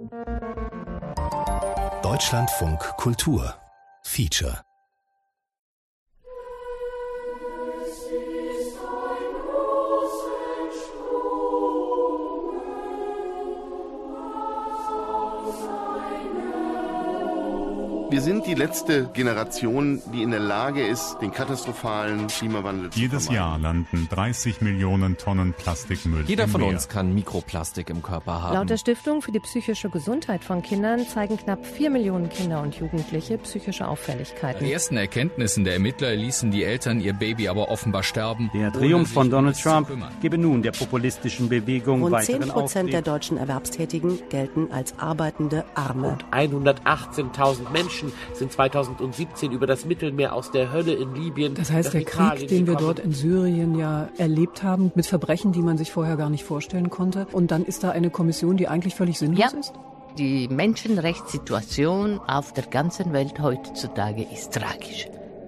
Deutschlandfunk Kultur Feature. Wir sind die letzte Generation, die in der Lage ist, den katastrophalen Klimawandel zu Jedes vermeiden. Jahr landen 30 Millionen Tonnen Plastikmüll Jeder im von Meer. uns kann Mikroplastik im Körper haben. Laut der Stiftung für die psychische Gesundheit von Kindern zeigen knapp 4 Millionen Kinder und Jugendliche psychische Auffälligkeiten. Die ersten Erkenntnissen der Ermittler ließen die Eltern ihr Baby aber offenbar sterben. Der Triumph von Donald Trump gebe nun der populistischen Bewegung Rund weiteren 10% der Auftrieb. deutschen Erwerbstätigen gelten als arbeitende Arme. Und 118.000 Menschen sind 2017 über das Mittelmeer aus der Hölle in Libyen. Das heißt, der Krieg, den wir dort in Syrien ja erlebt haben, mit Verbrechen, die man sich vorher gar nicht vorstellen konnte. Und dann ist da eine Kommission, die eigentlich völlig sinnlos ist? Die Menschenrechtssituation auf der ganzen Welt heutzutage ist tragisch.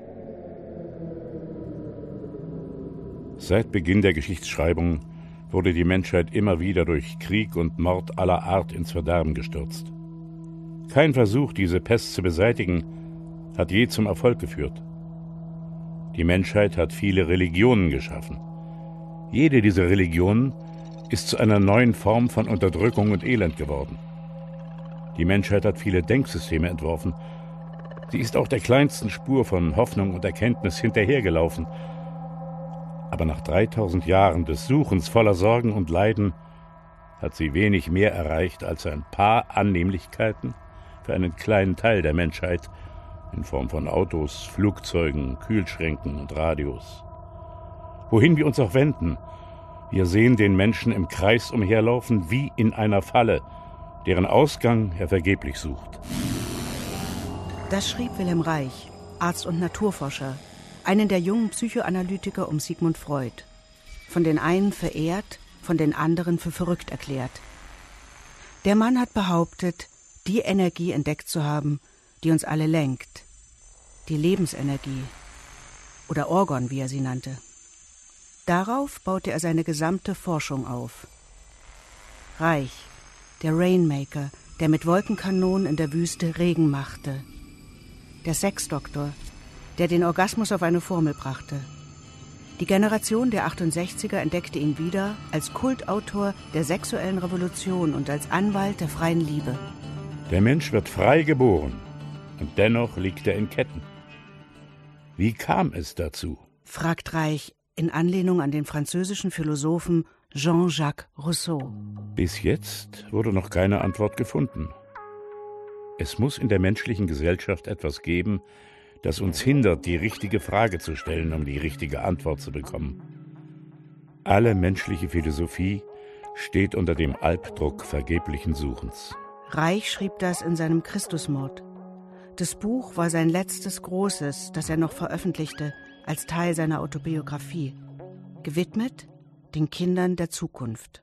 Seit Beginn der Geschichtsschreibung wurde die Menschheit immer wieder durch Krieg und Mord aller Art ins Verderben gestürzt. Kein Versuch, diese Pest zu beseitigen, hat je zum Erfolg geführt. Die Menschheit hat viele Religionen geschaffen. Jede dieser Religionen ist zu einer neuen Form von Unterdrückung und Elend geworden. Die Menschheit hat viele Denksysteme entworfen. Sie ist auch der kleinsten Spur von Hoffnung und Erkenntnis hinterhergelaufen. Aber nach 3000 Jahren des Suchens voller Sorgen und Leiden hat sie wenig mehr erreicht als ein paar Annehmlichkeiten für einen kleinen Teil der Menschheit in Form von Autos, Flugzeugen, Kühlschränken und Radios. Wohin wir uns auch wenden, wir sehen den Menschen im Kreis umherlaufen wie in einer Falle, deren Ausgang er vergeblich sucht. Das schrieb Wilhelm Reich, Arzt und Naturforscher, einen der jungen Psychoanalytiker um Sigmund Freud. Von den einen verehrt, von den anderen für verrückt erklärt. Der Mann hat behauptet, die Energie entdeckt zu haben, die uns alle lenkt. Die Lebensenergie. Oder Orgon, wie er sie nannte. Darauf baute er seine gesamte Forschung auf. Reich, der Rainmaker, der mit Wolkenkanonen in der Wüste Regen machte. Der Sexdoktor, der den Orgasmus auf eine Formel brachte. Die Generation der 68er entdeckte ihn wieder als Kultautor der sexuellen Revolution und als Anwalt der freien Liebe. Der Mensch wird frei geboren und dennoch liegt er in Ketten. Wie kam es dazu? Fragt Reich in Anlehnung an den französischen Philosophen Jean-Jacques Rousseau. Bis jetzt wurde noch keine Antwort gefunden. Es muss in der menschlichen Gesellschaft etwas geben, das uns hindert, die richtige Frage zu stellen, um die richtige Antwort zu bekommen. Alle menschliche Philosophie steht unter dem Albdruck vergeblichen Suchens. Reich schrieb das in seinem Christusmord. Das Buch war sein letztes großes, das er noch veröffentlichte, als Teil seiner Autobiografie. Gewidmet den Kindern der Zukunft.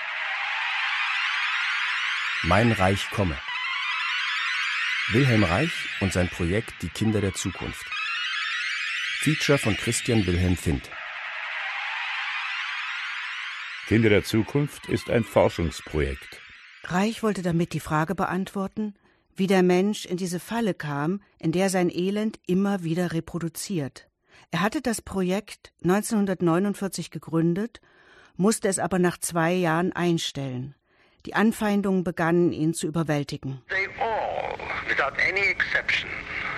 Mein Reich komme. Wilhelm Reich und sein Projekt Die Kinder der Zukunft. Feature von Christian Wilhelm Findt. Kinder der Zukunft ist ein Forschungsprojekt. Reich wollte damit die Frage beantworten, wie der Mensch in diese Falle kam, in der sein Elend immer wieder reproduziert. Er hatte das Projekt 1949 gegründet, musste es aber nach 2 Jahren einstellen. Die Anfeindungen begannen, ihn zu überwältigen. They all, without any exception,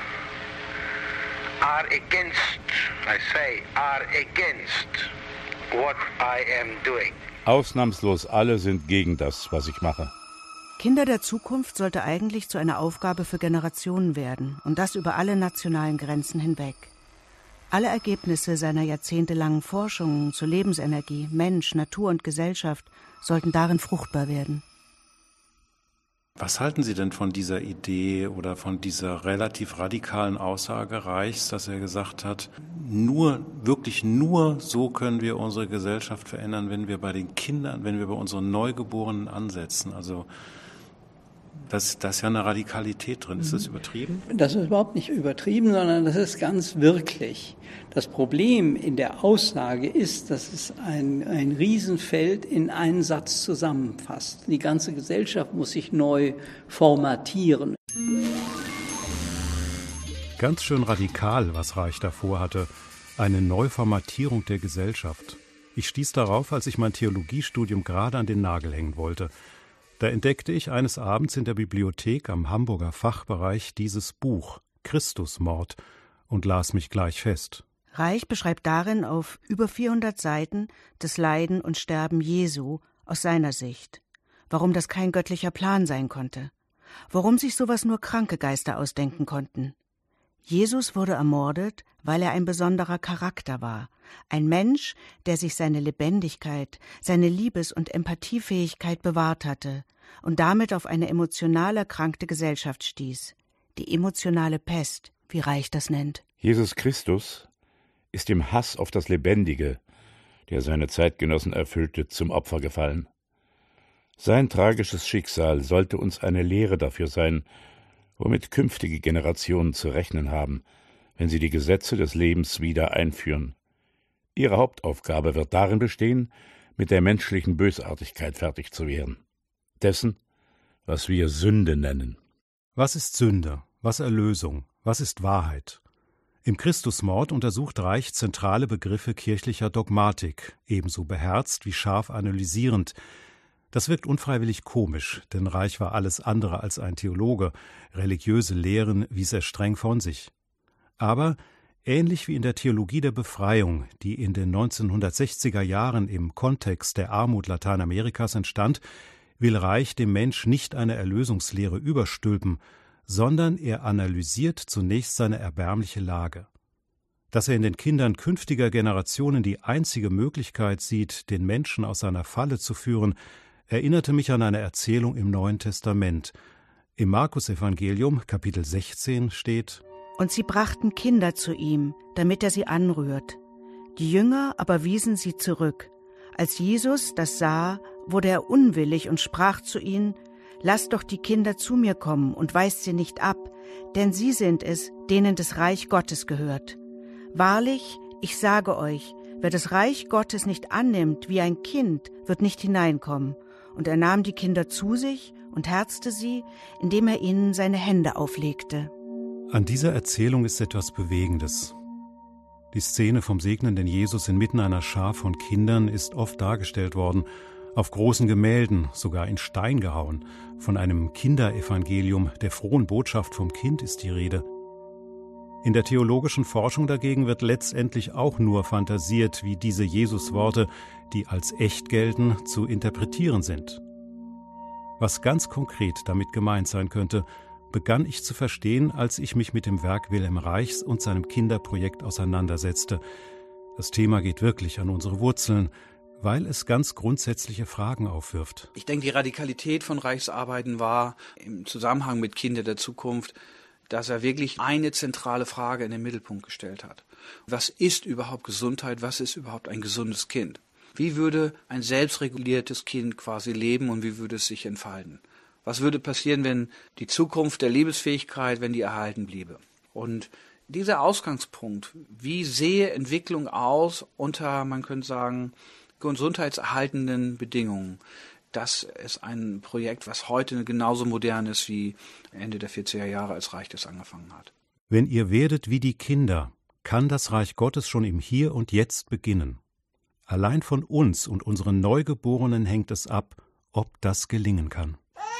are against, I say, are against what I am doing. Ausnahmslos alle sind gegen das, was ich mache. Kinder der Zukunft sollte eigentlich zu einer Aufgabe für Generationen werden, und das über alle nationalen Grenzen hinweg. Alle Ergebnisse seiner jahrzehntelangen Forschungen zur Lebensenergie, Mensch, Natur und Gesellschaft sollten darin fruchtbar werden. Was halten Sie denn von dieser Idee oder von dieser relativ radikalen Aussage Reichs, dass er gesagt hat, wirklich nur so können wir unsere Gesellschaft verändern, wenn wir bei den Kindern, wenn wir bei unseren Neugeborenen ansetzen? Also Da ist ja eine Radikalität drin. Ist das übertrieben? Das ist überhaupt nicht übertrieben, sondern das ist ganz wirklich. Das Problem in der Aussage ist, dass es ein Riesenfeld in einen Satz zusammenfasst. Die ganze Gesellschaft muss sich neu formatieren. Ganz schön radikal, was Reich davor hatte. Eine Neuformatierung der Gesellschaft. Ich stieß darauf, als ich mein Theologiestudium gerade an den Nagel hängen wollte. Da entdeckte ich eines Abends in der Bibliothek am Hamburger Fachbereich dieses Buch Christusmord und las mich gleich fest. Reich beschreibt darin auf über 400 Seiten das Leiden und Sterben Jesu aus seiner Sicht. Warum das kein göttlicher Plan sein konnte. Warum sich sowas nur kranke Geister ausdenken konnten. Jesus wurde ermordet, weil er ein besonderer Charakter war. Ein Mensch, der sich seine Lebendigkeit, seine Liebes- und Empathiefähigkeit bewahrt hatte und damit auf eine emotional erkrankte Gesellschaft stieß. Die emotionale Pest, wie Reich das nennt. Jesus Christus ist dem Hass auf das Lebendige, der seine Zeitgenossen erfüllte, zum Opfer gefallen. Sein tragisches Schicksal sollte uns eine Lehre dafür sein, womit künftige Generationen zu rechnen haben, wenn sie die Gesetze des Lebens wieder einführen. Ihre Hauptaufgabe wird darin bestehen, mit der menschlichen Bösartigkeit fertig zu werden. Dessen, was wir Sünde nennen. Was ist Sünde? Was Erlösung? Was ist Wahrheit? Im Christusmord untersucht Reich zentrale Begriffe kirchlicher Dogmatik, ebenso beherzt wie scharf analysierend. Das wirkt unfreiwillig komisch, denn Reich war alles andere als ein Theologe. Religiöse Lehren wies er streng von sich. Aber ähnlich wie in der Theologie der Befreiung, die in den 1960er Jahren im Kontext der Armut Lateinamerikas entstand, will Reich dem Mensch nicht eine Erlösungslehre überstülpen, sondern er analysiert zunächst seine erbärmliche Lage. Dass er in den Kindern künftiger Generationen die einzige Möglichkeit sieht, den Menschen aus seiner Falle zu führen, erinnerte mich an eine Erzählung im Neuen Testament. Im Markus-Evangelium, Kapitel 16, steht: Und sie brachten Kinder zu ihm, damit er sie anrührt. Die Jünger aber wiesen sie zurück. Als Jesus das sah, wurde er unwillig und sprach zu ihnen: Lasst doch die Kinder zu mir kommen und weist sie nicht ab, denn sie sind es, denen das Reich Gottes gehört. Wahrlich, ich sage euch, wer das Reich Gottes nicht annimmt wie ein Kind, wird nicht hineinkommen. Und er nahm die Kinder zu sich und herzte sie, indem er ihnen seine Hände auflegte. An dieser Erzählung ist etwas Bewegendes. Die Szene vom segnenden Jesus inmitten einer Schar von Kindern ist oft dargestellt worden, auf großen Gemälden, sogar in Stein gehauen. Von einem Kinderevangelium, der frohen Botschaft vom Kind ist die Rede. In der theologischen Forschung dagegen wird letztendlich auch nur fantasiert, wie diese Jesus-Worte, die als echt gelten, zu interpretieren sind. Was ganz konkret damit gemeint sein könnte, begann ich zu verstehen, als ich mich mit dem Werk Wilhelm Reichs und seinem Kinderprojekt auseinandersetzte. Das Thema geht wirklich an unsere Wurzeln, weil es ganz grundsätzliche Fragen aufwirft. Ich denke, die Radikalität von Reichs Arbeiten war im Zusammenhang mit Kinder der Zukunft, dass er wirklich eine zentrale Frage in den Mittelpunkt gestellt hat. Was ist überhaupt Gesundheit? Was ist überhaupt ein gesundes Kind? Wie würde ein selbstreguliertes Kind quasi leben und wie würde es sich entfalten? Was würde passieren, wenn die Zukunft der Lebensfähigkeit, wenn die erhalten bliebe? Und dieser Ausgangspunkt, wie sehe Entwicklung aus unter, man könnte sagen, gesundheitserhaltenden Bedingungen? Das ist ein Projekt, was heute genauso modern ist wie Ende der 40er Jahre, als Reich das angefangen hat. Wenn ihr werdet wie die Kinder, kann das Reich Gottes schon im Hier und Jetzt beginnen. Allein von uns und unseren Neugeborenen hängt es ab, ob das gelingen kann.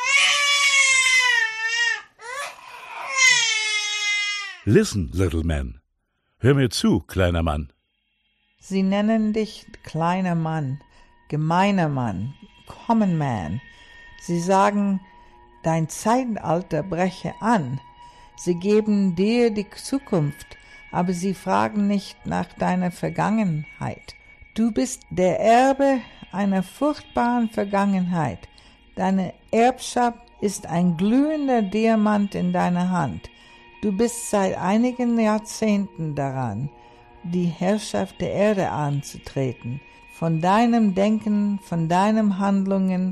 Listen, little man. Hör mir zu, kleiner Mann. Sie nennen dich kleiner Mann, gemeiner Mann, Common Man. Sie sagen, dein Zeitalter breche an. Sie geben dir die Zukunft, aber sie fragen nicht nach deiner Vergangenheit. Du bist der Erbe einer furchtbaren Vergangenheit. Deine Erbschaft ist ein glühender Diamant in deiner Hand. Du bist seit einigen Jahrzehnten daran, die Herrschaft der Erde anzutreten. Von deinem Denken, von deinen Handlungen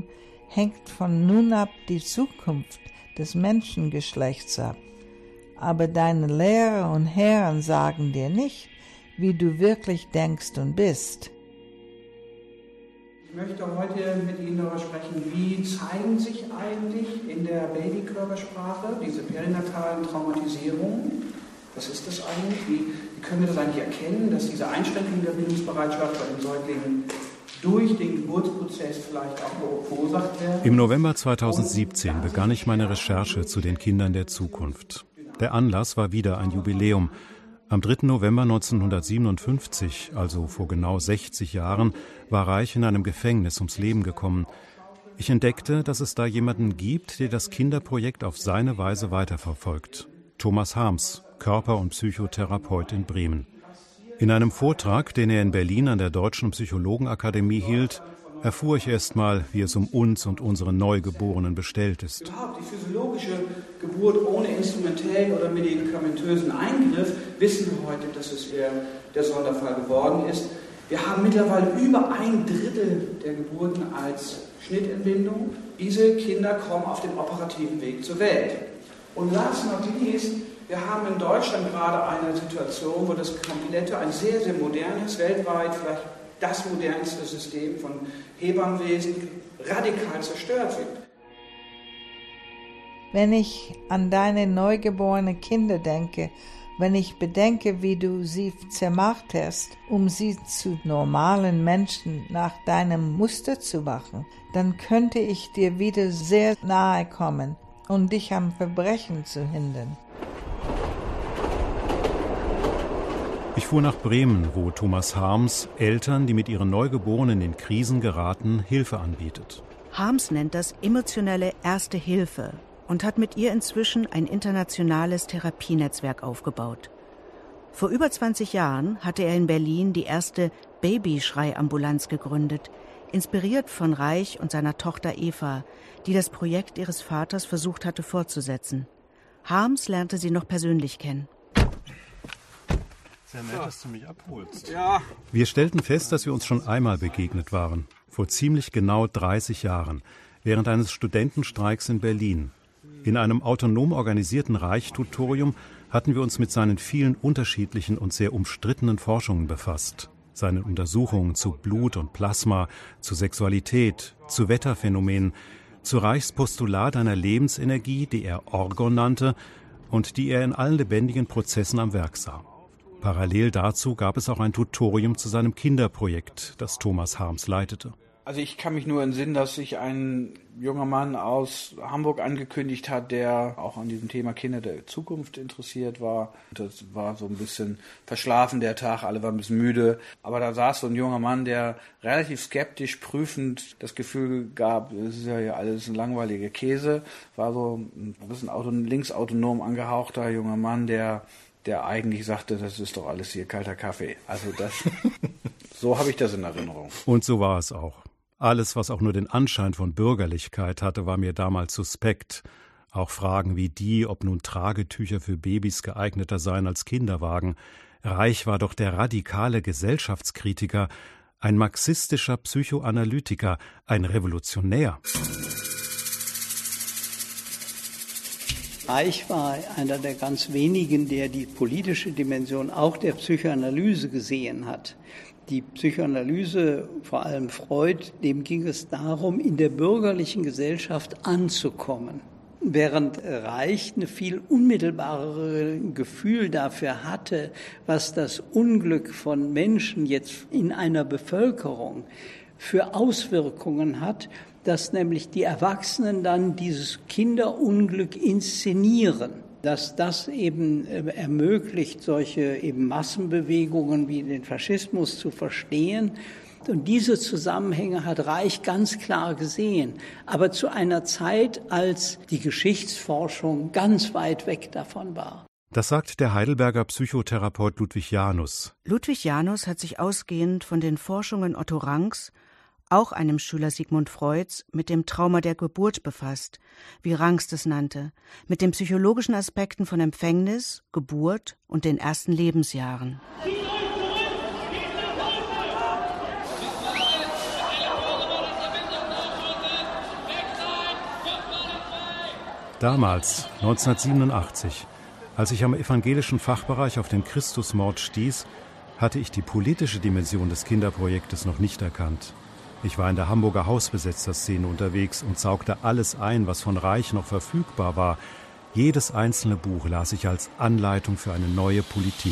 hängt von nun ab die Zukunft des Menschengeschlechts ab. Aber deine Lehrer und Herren sagen dir nicht, wie du wirklich denkst und bist. Ich möchte heute mit Ihnen darüber sprechen, wie zeigen sich eigentlich in der Babykörpersprache diese perinatalen Traumatisierungen. Was ist das eigentlich? Wie können wir das eigentlich erkennen, dass diese Einschränkung der Bindungsbereitschaft bei den Säuglingen durch den Geburtsprozess vielleicht auch verursacht werden? Im November 2017 begann ich meine Recherche zu den Kindern der Zukunft. Der Anlass war wieder ein Jubiläum. Am 3. November 1957, also vor genau 60 Jahren, war Reich in einem Gefängnis ums Leben gekommen. Ich entdeckte, dass es da jemanden gibt, der das Kinderprojekt auf seine Weise weiterverfolgt. Thomas Harms, Körper- und Psychotherapeut in Bremen. In einem Vortrag, den er in Berlin an der Deutschen Psychologenakademie hielt, erfuhr ich erst mal, wie es um uns und unsere Neugeborenen bestellt ist. Überhaupt die physiologische Geburt ohne instrumentellen oder medikamentösen Eingriff wissen wir heute, dass es der Sonderfall geworden ist. Wir haben mittlerweile über 1/3 der Geburten als Schnittentbindung. Diese Kinder kommen auf dem operativen Weg zur Welt. Und last not least, wir haben in Deutschland gerade eine Situation, wo das komplette, ein sehr, sehr modernes, weltweit vielleicht das modernste System von Hebammenwesen radikal zerstört wird. Wenn ich an deine neugeborenen Kinder denke, wenn ich bedenke, wie du sie zermacht hast, um sie zu normalen Menschen nach deinem Muster zu machen, dann könnte ich dir wieder sehr nahe kommen, um dich am Verbrechen zu hindern. Ich fuhr nach Bremen, wo Thomas Harms Eltern, die mit ihren Neugeborenen in Krisen geraten, Hilfe anbietet. Harms nennt das emotionelle Erste Hilfe und hat mit ihr inzwischen ein internationales Therapienetzwerk aufgebaut. Vor über 20 Jahren hatte er in Berlin die erste Babyschreiambulanz gegründet, inspiriert von Reich und seiner Tochter Eva, die das Projekt ihres Vaters versucht hatte fortzusetzen. Harms lernte sie noch persönlich kennen. Sehr nett, dass du mich abholst. Ja. Wir stellten fest, dass wir uns schon einmal begegnet waren. Vor ziemlich genau 30 Jahren, während eines Studentenstreiks in Berlin. In einem autonom organisierten Reich-Tutorium hatten wir uns mit seinen vielen unterschiedlichen und sehr umstrittenen Forschungen befasst. Seinen Untersuchungen zu Blut und Plasma, zu Sexualität, zu Wetterphänomenen, zu Reichs Postulat einer Lebensenergie, die er Orgon nannte und die er in allen lebendigen Prozessen am Werk sah. Parallel dazu gab es auch ein Tutorium zu seinem Kinderprojekt, das Thomas Harms leitete. Also ich kann mich nur entsinnen, dass sich ein junger Mann aus Hamburg angekündigt hat, der auch an diesem Thema Kinder der Zukunft interessiert war. Das war so ein bisschen verschlafen der Tag, alle waren ein bisschen müde. Aber da saß so ein junger Mann, der relativ skeptisch, prüfend das Gefühl gab, es ist ja hier alles ein langweiliger Käse. War so ein bisschen linksautonom angehauchter junger Mann, der eigentlich sagte, das ist doch alles hier kalter Kaffee. Also so habe ich das in Erinnerung. Und so war es auch. Alles, was auch nur den Anschein von Bürgerlichkeit hatte, war mir damals suspekt. Auch Fragen wie die, ob nun Tragetücher für Babys geeigneter seien als Kinderwagen. Reich war doch der radikale Gesellschaftskritiker, ein marxistischer Psychoanalytiker, ein Revolutionär. Reich war einer der ganz wenigen, der die politische Dimension auch der Psychoanalyse gesehen hat. Die Psychoanalyse, vor allem Freud, dem ging es darum, in der bürgerlichen Gesellschaft anzukommen. Während Reich ein viel unmittelbarere Gefühl dafür hatte, was das Unglück von Menschen jetzt in einer Bevölkerung für Auswirkungen hat, dass nämlich die Erwachsenen dann dieses Kinderunglück inszenieren, dass das eben ermöglicht, solche eben Massenbewegungen wie den Faschismus zu verstehen. Und diese Zusammenhänge hat Reich ganz klar gesehen, aber zu einer Zeit, als die Geschichtsforschung ganz weit weg davon war. Das sagt der Heidelberger Psychotherapeut Ludwig Janus. Ludwig Janus hat sich ausgehend von den Forschungen Otto Ranks, auch einem Schüler Sigmund Freuds, mit dem Trauma der Geburt befasst, wie Ranks das nannte, mit den psychologischen Aspekten von Empfängnis, Geburt und den ersten Lebensjahren. Damals, 1987, als ich am evangelischen Fachbereich auf den Christusmord stieß, hatte ich die politische Dimension des Kinderprojektes noch nicht erkannt. Ich war in der Hamburger Hausbesetzerszene unterwegs und saugte alles ein, was von Reich noch verfügbar war. Jedes einzelne Buch las ich als Anleitung für eine neue Politik.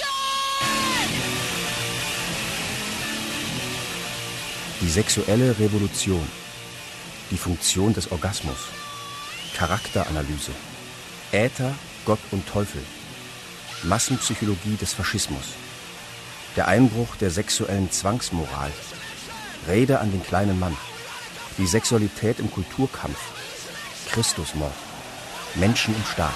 Die sexuelle Revolution, die Funktion des Orgasmus, Charakteranalyse, Äther, Gott und Teufel, Massenpsychologie des Faschismus, der Einbruch der sexuellen Zwangsmoral, Rede an den kleinen Mann, die Sexualität im Kulturkampf, Christusmord, Menschen im Staat.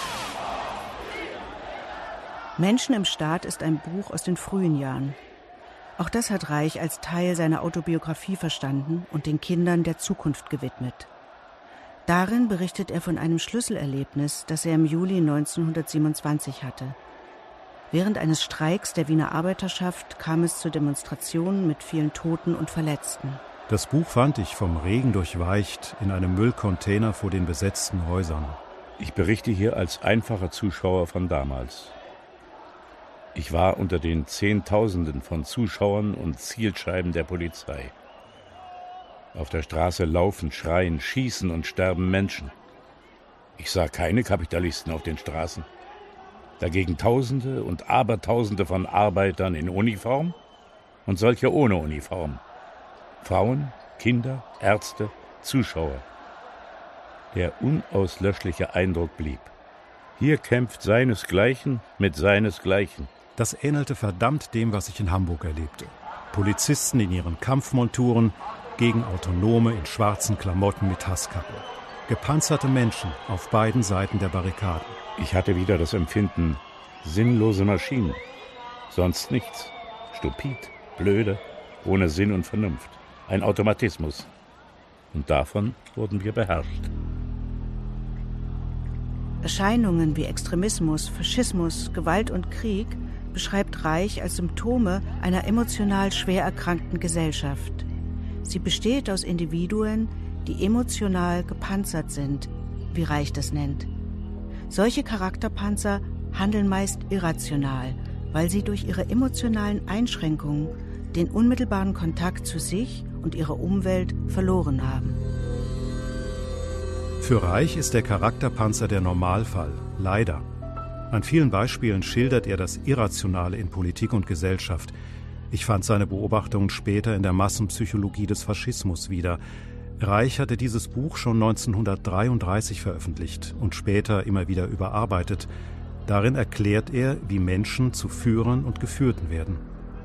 Menschen im Staat ist ein Buch aus den frühen Jahren. Auch das hat Reich als Teil seiner Autobiografie verstanden und den Kindern der Zukunft gewidmet. Darin berichtet er von einem Schlüsselerlebnis, das er im Juli 1927 hatte. Während eines Streiks der Wiener Arbeiterschaft kam es zu Demonstrationen mit vielen Toten und Verletzten. Das Buch fand ich vom Regen durchweicht in einem Müllcontainer vor den besetzten Häusern. Ich berichte hier als einfacher Zuschauer von damals. Ich war unter den Zehntausenden von Zuschauern und Zielscheiben der Polizei. Auf der Straße laufen, schreien, schießen und sterben Menschen. Ich sah keine Kapitalisten auf den Straßen. Dagegen Tausende und Abertausende von Arbeitern in Uniform und solche ohne Uniform. Frauen, Kinder, Ärzte, Zuschauer. Der unauslöschliche Eindruck blieb. Hier kämpft seinesgleichen mit seinesgleichen. Das ähnelte verdammt dem, was ich in Hamburg erlebte. Polizisten in ihren Kampfmonturen gegen Autonome in schwarzen Klamotten mit Hasskappen. Gepanzerte Menschen auf beiden Seiten der Barrikaden. Ich hatte wieder das Empfinden, sinnlose Maschinen. Sonst nichts. Stupid, blöde, ohne Sinn und Vernunft. Ein Automatismus. Und davon wurden wir beherrscht. Erscheinungen wie Extremismus, Faschismus, Gewalt und Krieg beschreibt Reich als Symptome einer emotional schwer erkrankten Gesellschaft. Sie besteht aus Individuen, die emotional gepanzert sind, wie Reich das nennt. Solche Charakterpanzer handeln meist irrational, weil sie durch ihre emotionalen Einschränkungen den unmittelbaren Kontakt zu sich und ihrer Umwelt verloren haben. Für Reich ist der Charakterpanzer der Normalfall, leider. An vielen Beispielen schildert er das Irrationale in Politik und Gesellschaft. Ich fand seine Beobachtungen später in der Massenpsychologie des Faschismus wieder. Reich hatte dieses Buch schon 1933 veröffentlicht und später immer wieder überarbeitet. Darin erklärt er, wie Menschen zu Führern und Geführten werden.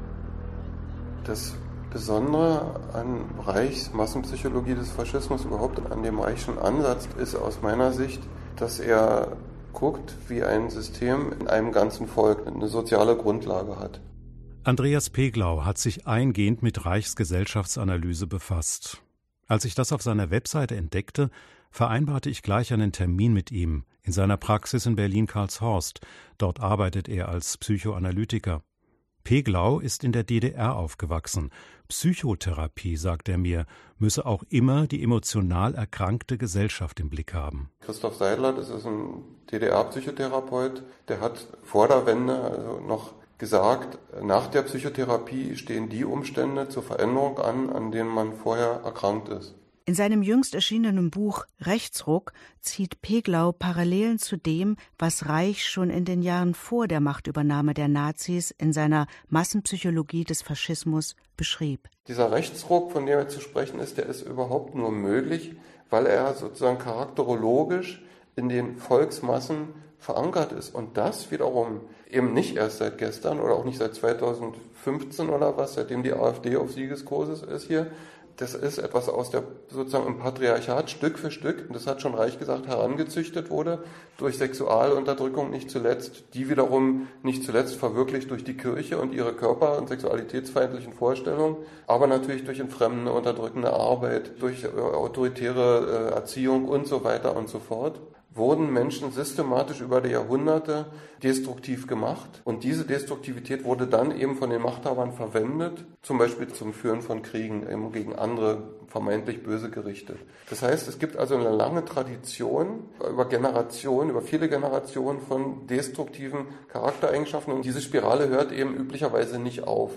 Das Besondere an Reichs Massenpsychologie des Faschismus, überhaupt an dem Reichschen Ansatz, ist aus meiner Sicht, dass er guckt, wie ein System in einem ganzen Volk eine soziale Grundlage hat. Andreas Peglau hat sich eingehend mit Reichs Gesellschaftsanalyse befasst. Als ich das auf seiner Webseite entdeckte, vereinbarte ich gleich einen Termin mit ihm in seiner Praxis in Berlin-Karlshorst. Dort arbeitet er als Psychoanalytiker. Peglau ist in der DDR aufgewachsen. Psychotherapie, sagt er mir, müsse auch immer die emotional erkrankte Gesellschaft im Blick haben. Christoph Seidler, das ist ein DDR-Psychotherapeut, der hat vor der Wende noch gesagt, nach der Psychotherapie stehen die Umstände zur Veränderung an denen man vorher erkrankt ist. In seinem jüngst erschienenen Buch Rechtsruck zieht Peglau Parallelen zu dem, was Reich schon in den Jahren vor der Machtübernahme der Nazis in seiner Massenpsychologie des Faschismus beschrieb. Dieser Rechtsruck, von dem er zu sprechen ist, der ist überhaupt nur möglich, weil er sozusagen charakterologisch in den Volksmassen verankert ist. Und das wiederum eben nicht erst seit gestern oder auch nicht seit 2015 oder was, seitdem die AfD auf Siegeskurs ist hier. Das ist etwas aus der sozusagen im Patriarchat Stück für Stück, und das hat schon Reich gesagt, herangezüchtet wurde, durch Sexualunterdrückung nicht zuletzt, die wiederum nicht zuletzt verwirklicht durch die Kirche und ihre körper- und sexualitätsfeindlichen Vorstellungen, aber natürlich durch entfremdende, unterdrückende Arbeit, durch autoritäre Erziehung und so weiter und so fort, wurden Menschen systematisch über die Jahrhunderte destruktiv gemacht. Und diese Destruktivität wurde dann eben von den Machthabern verwendet, zum Beispiel zum Führen von Kriegen eben gegen andere vermeintlich Böse gerichtet. Das heißt, es gibt also eine lange Tradition über viele Generationen von destruktiven Charaktereigenschaften. Und diese Spirale hört eben üblicherweise nicht auf.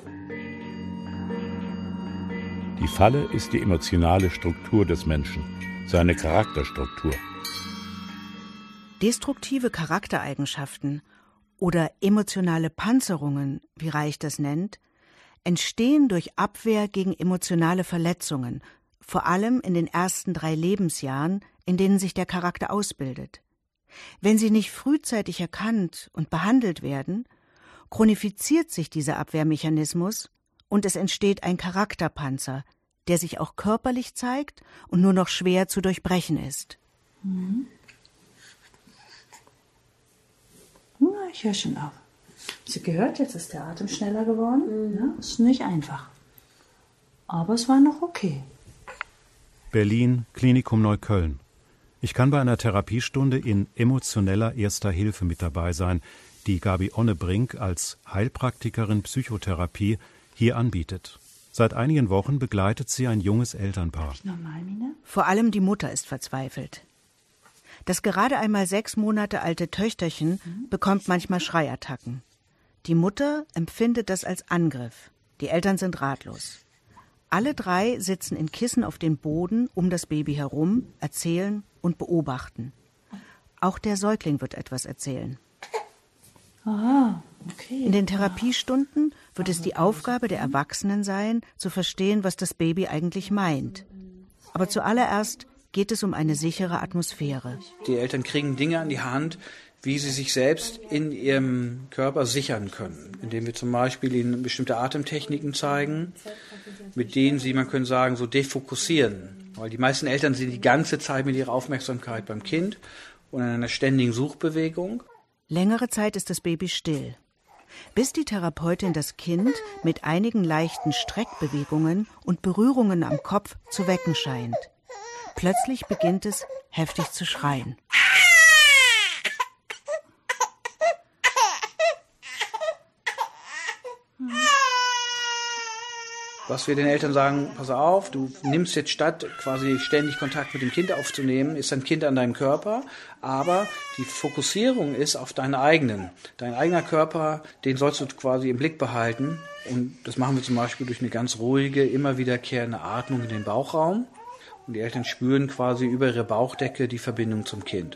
Die Falle ist die emotionale Struktur des Menschen, seine Charakterstruktur. Destruktive Charaktereigenschaften oder emotionale Panzerungen, wie Reich das nennt, entstehen durch Abwehr gegen emotionale Verletzungen, vor allem in den ersten 3 Lebensjahren, in denen sich der Charakter ausbildet. Wenn sie nicht frühzeitig erkannt und behandelt werden, chronifiziert sich dieser Abwehrmechanismus und es entsteht ein Charakterpanzer, der sich auch körperlich zeigt und nur noch schwer zu durchbrechen ist. Ich höre schon auf. Sie gehört, jetzt ist der Atem schneller geworden. Ja, ist nicht einfach. Aber es war noch okay. Berlin, Klinikum Neukölln. Ich kann bei einer Therapiestunde in emotioneller Erster Hilfe mit dabei sein, die Gabi Onnebrink als Heilpraktikerin Psychotherapie hier anbietet. Seit einigen Wochen begleitet sie ein junges Elternpaar. Vor allem die Mutter ist verzweifelt. Das gerade einmal 6 Monate alte Töchterchen bekommt manchmal Schreiattacken. Die Mutter empfindet das als Angriff. Die Eltern sind ratlos. Alle 3 sitzen in Kissen auf dem Boden um das Baby herum, erzählen und beobachten. Auch der Säugling wird etwas erzählen. Aha, okay. In den Therapiestunden wird es die Aufgabe der Erwachsenen sein, zu verstehen, was das Baby eigentlich meint. Aber zuallererst geht es um eine sichere Atmosphäre. Die Eltern kriegen Dinge an die Hand, wie sie sich selbst in ihrem Körper sichern können. Indem wir zum Beispiel ihnen bestimmte Atemtechniken zeigen, mit denen sie, man könnte sagen, so defokussieren. Weil die meisten Eltern sind die ganze Zeit mit ihrer Aufmerksamkeit beim Kind und in einer ständigen Suchbewegung. Längere Zeit ist das Baby still, bis die Therapeutin das Kind mit einigen leichten Streckbewegungen und Berührungen am Kopf zu wecken scheint. Plötzlich beginnt es, heftig zu schreien. Was wir den Eltern sagen, pass auf, du nimmst jetzt statt quasi ständig Kontakt mit dem Kind aufzunehmen, ist dein Kind an deinem Körper, aber die Fokussierung ist auf deinen eigenen. Dein eigener Körper, den sollst du quasi im Blick behalten und das machen wir zum Beispiel durch eine ganz ruhige, immer wiederkehrende Atmung in den Bauchraum und die Eltern spüren quasi über ihre Bauchdecke die Verbindung zum Kind.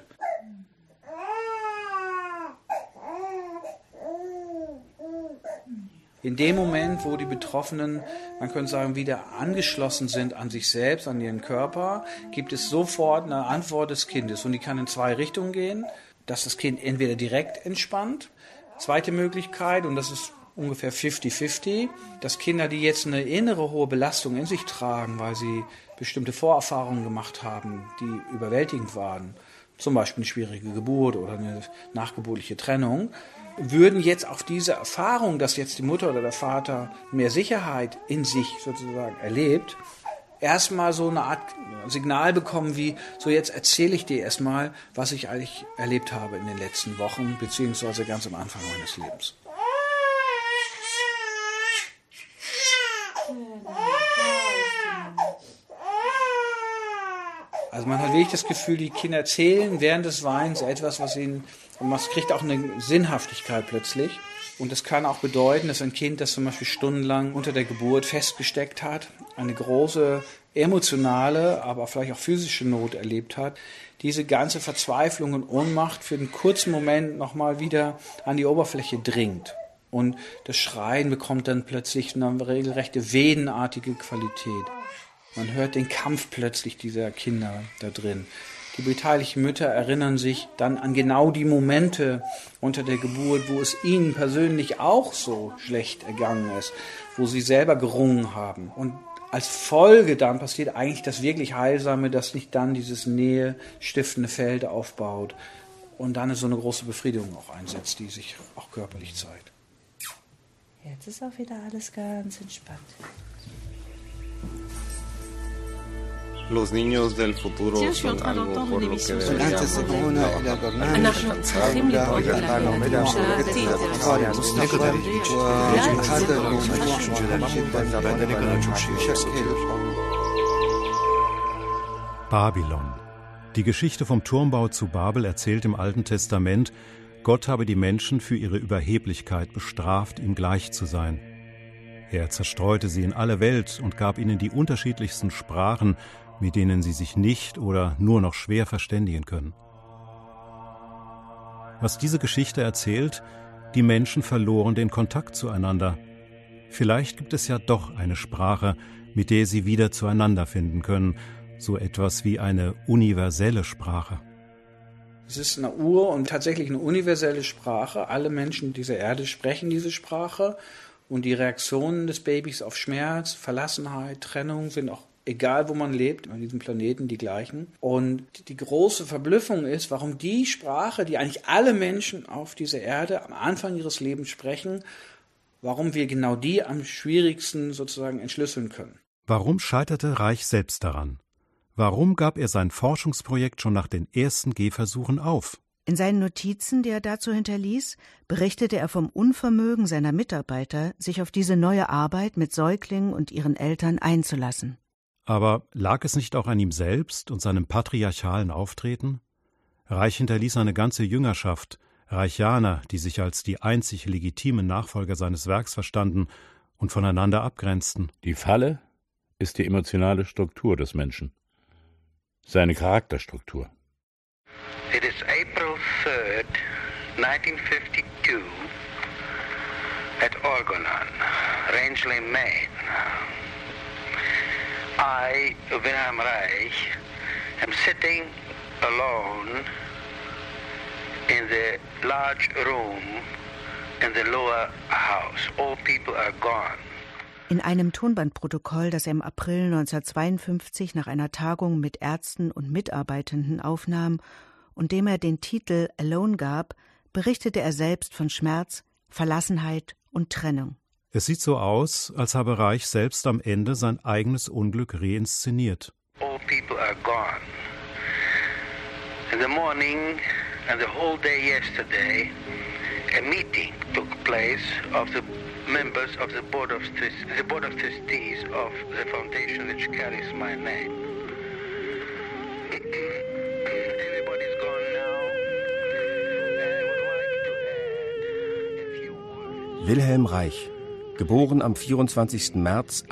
In dem Moment, wo die Betroffenen, man könnte sagen, wieder angeschlossen sind an sich selbst, an ihren Körper, gibt es sofort eine Antwort des Kindes. Und die kann in 2 Richtungen gehen, dass das Kind entweder direkt entspannt. Zweite Möglichkeit, und das ist ungefähr 50-50, dass Kinder, die jetzt eine innere hohe Belastung in sich tragen, weil sie bestimmte Vorerfahrungen gemacht haben, die überwältigend waren, zum Beispiel eine schwierige Geburt oder eine nachgeburtliche Trennung, würden jetzt auf diese Erfahrung, dass jetzt die Mutter oder der Vater mehr Sicherheit in sich sozusagen erlebt, erstmal so eine Art Signal bekommen wie, so jetzt erzähle ich dir erstmal, was ich eigentlich erlebt habe in den letzten Wochen, beziehungsweise ganz am Anfang meines Lebens. Also man hat wirklich das Gefühl, die Kinder erzählen während des Weinens etwas, was ihnen, und man kriegt auch eine Sinnhaftigkeit plötzlich. Und das kann auch bedeuten, dass ein Kind, das zum Beispiel stundenlang unter der Geburt festgesteckt hat, eine große emotionale, aber vielleicht auch physische Not erlebt hat, diese ganze Verzweiflung und Ohnmacht für einen kurzen Moment nochmal wieder an die Oberfläche dringt. Und das Schreien bekommt dann plötzlich eine regelrechte wehenartige Qualität. Man hört den Kampf plötzlich dieser Kinder da drin. Die beteiligten Mütter erinnern sich dann an genau die Momente unter der Geburt, wo es ihnen persönlich auch so schlecht ergangen ist, wo sie selber gerungen haben. Und als Folge dann passiert eigentlich das wirklich Heilsame, dass sich dann dieses nähestiftende Feld aufbaut und dann so eine große Befriedigung auch einsetzt, die sich auch körperlich zeigt. Jetzt ist auch wieder alles ganz entspannt. Los niños del futuro son algo por lo que Babylon. Die Geschichte vom Turmbau zu Babel erzählt im Alten Testament, Gott habe die Menschen für ihre Überheblichkeit bestraft, ihm gleich zu sein. Er zerstreute sie in alle Welt und gab ihnen die unterschiedlichsten Sprachen, mit denen sie sich nicht oder nur noch schwer verständigen können. Was diese Geschichte erzählt, die Menschen verloren den Kontakt zueinander. Vielleicht gibt es ja doch eine Sprache, mit der sie wieder zueinander finden können, so etwas wie eine universelle Sprache. Es ist eine und tatsächlich eine universelle Sprache. Alle Menschen dieser Erde sprechen diese Sprache und die Reaktionen des Babys auf Schmerz, Verlassenheit, Trennung sind auch, egal wo man lebt, an diesem Planeten die gleichen. Und die große Verblüffung ist, warum die Sprache, die eigentlich alle Menschen auf dieser Erde am Anfang ihres Lebens sprechen, warum wir genau die am schwierigsten sozusagen entschlüsseln können. Warum scheiterte Reich selbst daran? Warum gab er sein Forschungsprojekt schon nach den ersten Gehversuchen auf? In seinen Notizen, die er dazu hinterließ, berichtete er vom Unvermögen seiner Mitarbeiter, sich auf diese neue Arbeit mit Säuglingen und ihren Eltern einzulassen. Aber lag es nicht auch an ihm selbst und seinem patriarchalen Auftreten? Reich hinterließ eine ganze Jüngerschaft, Reichianer, die sich als die einzig legitimen Nachfolger seines Werks verstanden und voneinander abgrenzten. Die Falle ist die emotionale Struktur des Menschen. Seine Charakterstruktur. It is April 3rd, 1952, at Orgonon, Rangeley, Maine. I, Wilhelm Reich, am sitting alone in the large room in the lower house. All people are gone. In einem Tonbandprotokoll, das er im April 1952 nach einer Tagung mit Ärzten und Mitarbeitenden aufnahm und dem er den Titel Alone gab, berichtete er selbst von Schmerz, Verlassenheit und Trennung. Es sieht so aus, als habe Reich selbst am Ende sein eigenes Unglück reinszeniert. All people are gone. In the morning and the whole day yesterday, a meeting took place of the members of the board of trustees of the foundation which carries my name. Everybody's gone now. I would like to add a few words. Wilhelm Reich, geboren am 24. März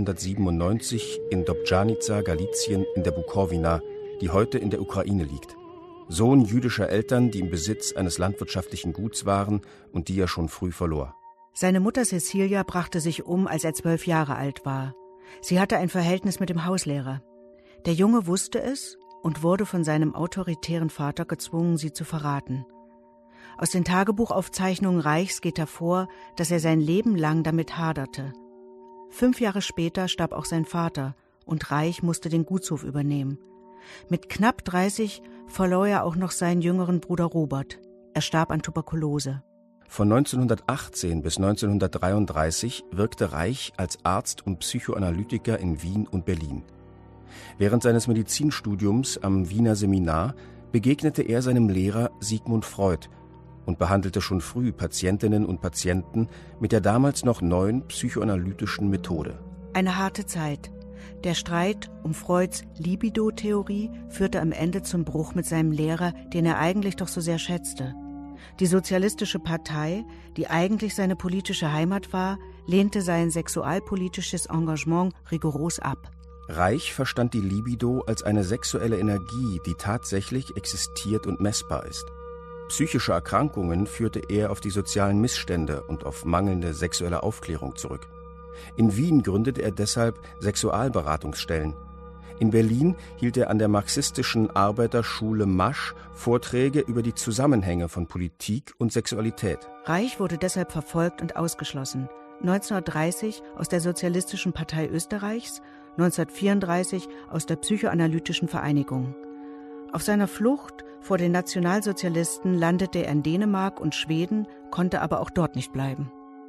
1897 in Dobdschanica, Galizien in der Bukowina, die heute in der Ukraine liegt. Sohn jüdischer Eltern, die im Besitz eines landwirtschaftlichen Guts waren und die er schon früh verlor. Seine Mutter Cecilia brachte sich um, als er 12 Jahre alt war. Sie hatte ein Verhältnis mit dem Hauslehrer. Der Junge wusste es und wurde von seinem autoritären Vater gezwungen, sie zu verraten. Aus den Tagebuchaufzeichnungen Reichs geht hervor, dass er sein Leben lang damit haderte. 5 Jahre später starb auch sein Vater und Reich musste den Gutshof übernehmen. Mit knapp 30 verlor er auch noch seinen jüngeren Bruder Robert. Er starb an Tuberkulose. Von 1918 bis 1933 wirkte Reich als Arzt und Psychoanalytiker in Wien und Berlin. Während seines Medizinstudiums am Wiener Seminar begegnete er seinem Lehrer Sigmund Freud und behandelte schon früh Patientinnen und Patienten mit der damals noch neuen psychoanalytischen Methode. Eine harte Zeit. Der Streit um Freuds Libido-Theorie führte am Ende zum Bruch mit seinem Lehrer, den er eigentlich doch so sehr schätzte. Die Sozialistische Partei, die eigentlich seine politische Heimat war, lehnte sein sexualpolitisches Engagement rigoros ab. Reich verstand die Libido als eine sexuelle Energie, die tatsächlich existiert und messbar ist. Psychische Erkrankungen führte er auf die sozialen Missstände und auf mangelnde sexuelle Aufklärung zurück. In Wien gründete er deshalb Sexualberatungsstellen. In Berlin hielt er an der marxistischen Arbeiterschule Masch Vorträge über die Zusammenhänge von Politik und Sexualität. Reich wurde deshalb verfolgt und ausgeschlossen. 1930 aus der Sozialistischen Partei Österreichs, 1934 aus der Psychoanalytischen Vereinigung. Auf seiner Flucht vor den Nationalsozialisten landete er in Dänemark und Schweden, konnte aber auch dort nicht bleiben.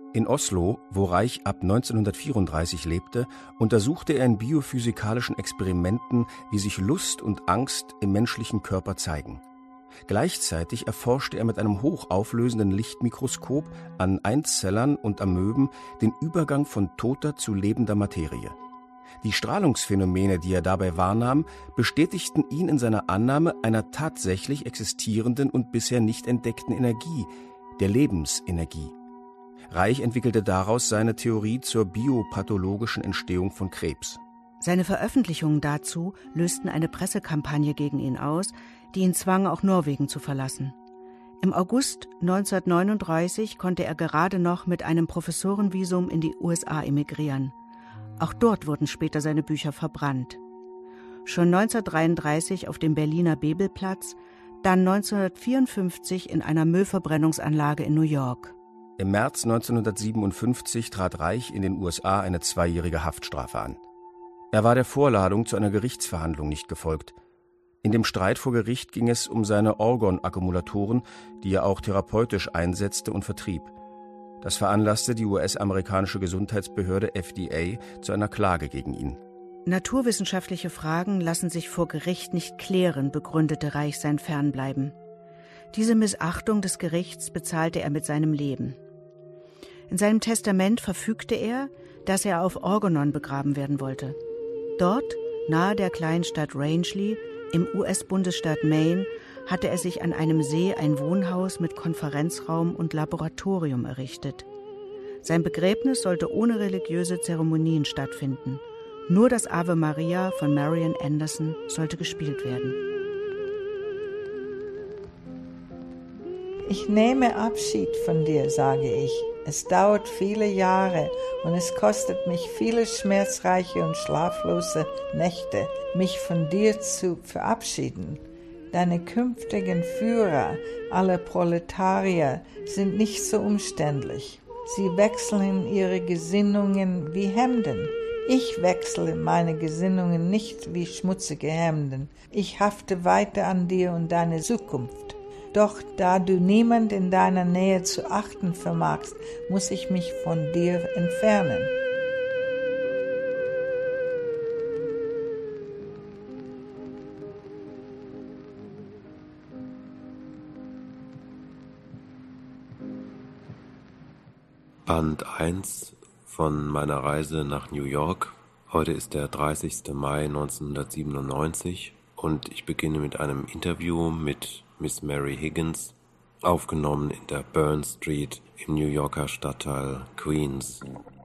In Oslo, wo Reich ab 1934 lebte, untersuchte er in biophysikalischen Experimenten, wie sich Lust und Angst im menschlichen Körper zeigen. Gleichzeitig erforschte er mit einem hochauflösenden Lichtmikroskop an Einzellern und Amöben den Übergang von toter zu lebender Materie. Die Strahlungsphänomene, die er dabei wahrnahm, bestätigten ihn in seiner Annahme einer tatsächlich existierenden und bisher nicht entdeckten Energie, der Lebensenergie. Reich entwickelte daraus seine Theorie zur biopathologischen Entstehung von Krebs. Seine Veröffentlichungen dazu lösten eine Pressekampagne gegen ihn aus, die ihn zwang, auch Norwegen zu verlassen. Im August 1939 konnte er gerade noch mit einem Professorenvisum in die USA emigrieren. Auch dort wurden später seine Bücher verbrannt. Schon 1933 auf dem Berliner Bebelplatz, dann 1954 in einer Müllverbrennungsanlage in New York. Im März 1957 trat Reich in den USA eine 2-jährige Haftstrafe an. Er war der Vorladung zu einer Gerichtsverhandlung nicht gefolgt. In dem Streit vor Gericht ging es um seine Orgon-Akkumulatoren, die er auch therapeutisch einsetzte und vertrieb. Das veranlasste die US-amerikanische Gesundheitsbehörde FDA zu einer Klage gegen ihn. Naturwissenschaftliche Fragen lassen sich vor Gericht nicht klären, begründete Reich sein Fernbleiben. Diese Missachtung des Gerichts bezahlte er mit seinem Leben. In seinem Testament verfügte er, dass er auf Orgonon begraben werden wollte. Dort, nahe der kleinen Stadt Rangeley, im US-Bundesstaat Maine, hatte er sich an einem See ein Wohnhaus mit Konferenzraum und Laboratorium errichtet. Sein Begräbnis sollte ohne religiöse Zeremonien stattfinden. Nur das Ave Maria von Marian Anderson sollte gespielt werden. Ich nehme Abschied von dir, sage ich. Es dauert viele Jahre und es kostet mich viele schmerzreiche und schlaflose Nächte, mich von dir zu verabschieden. Deine künftigen Führer, alle Proletarier, sind nicht so umständlich. Sie wechseln ihre Gesinnungen wie Hemden. Ich wechsle meine Gesinnungen nicht wie schmutzige Hemden. Ich hafte weiter an dir und deine Zukunft. Doch da du niemand in deiner Nähe zu achten vermagst, muss ich mich von dir entfernen. Band 1 von meiner Reise nach New York. Heute ist der 30. Mai 1997 und ich beginne mit einem Interview mit Miss Mary Higgins, aufgenommen in der Byrne Street im New Yorker Stadtteil Queens.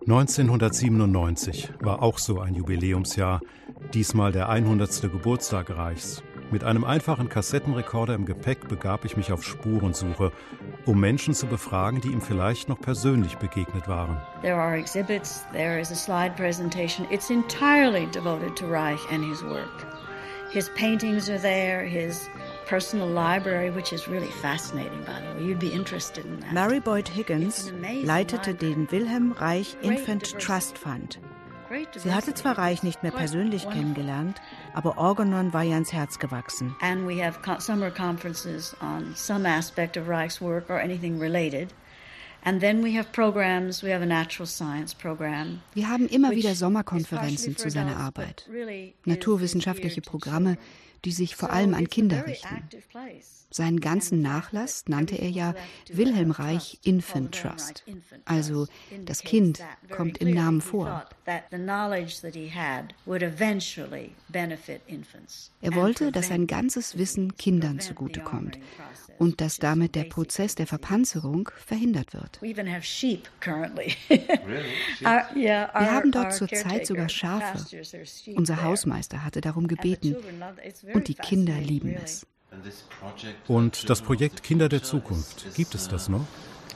1997 war auch so ein Jubiläumsjahr, diesmal der 100. Geburtstag Reichs. Mit einem einfachen Kassettenrekorder im Gepäck begab ich mich auf Spurensuche, um Menschen zu befragen, die ihm vielleicht noch persönlich begegnet waren. There are exhibits, there is a slide presentation. It's entirely devoted to Reich and his work. His paintings are there, his personal library, which is really fascinating, by the way. You'd be interested in that. Mary Boyd Higgins leitete den Wilhelm Reich Infant Trust Fund. Sie hatte zwar Reich nicht mehr persönlich kennengelernt, aber Orgonon war ihr ans Herz gewachsen. And we have summer conferences on some aspect of Reich's work or anything related. And then we have programs, we have a natural science program. Wir haben immer wieder Sommerkonferenzen zu seiner Arbeit. Naturwissenschaftliche Programme, die sich vor allem an Kinder richten. Seinen ganzen Nachlass nannte er ja Wilhelm Reich Infant Trust. Also das Kind kommt im Namen vor. Er wollte, dass sein ganzes Wissen Kindern zugutekommt und dass damit der Prozess der Verpanzerung verhindert wird. Wir haben dort zurzeit sogar Schafe. Unser Hausmeister hatte darum gebeten und die Kinder lieben es. Und das Projekt Kinder der Zukunft, gibt es das noch?